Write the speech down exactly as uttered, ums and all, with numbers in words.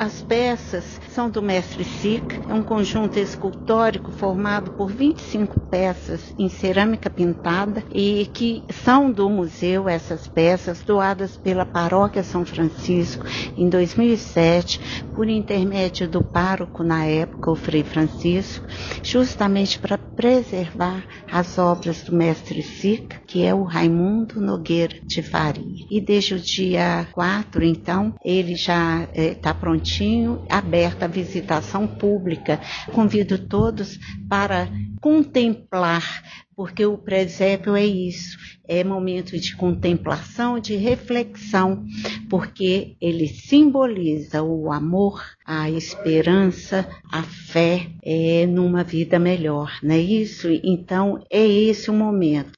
As peças são do mestre Sica, é um conjunto escultórico formado por vinte e cinco peças em cerâmica pintada e que são do museu, essas peças doadas pela Paróquia São Francisco em dois mil e sete, por intermédio do pároco na época, o Frei Francisco, justamente para preservar as obras do mestre Sica, que é o Raimundo Nogueira de Faria. E desde o dia quatro, então, ele já está eh, prontinho, aberto à visitação pública. Convido todos para contemplar, porque o presépio é isso, é momento de contemplação, de reflexão, porque ele simboliza o amor, a esperança, a fé é, numa vida melhor, não é isso? Então, é esse o momento.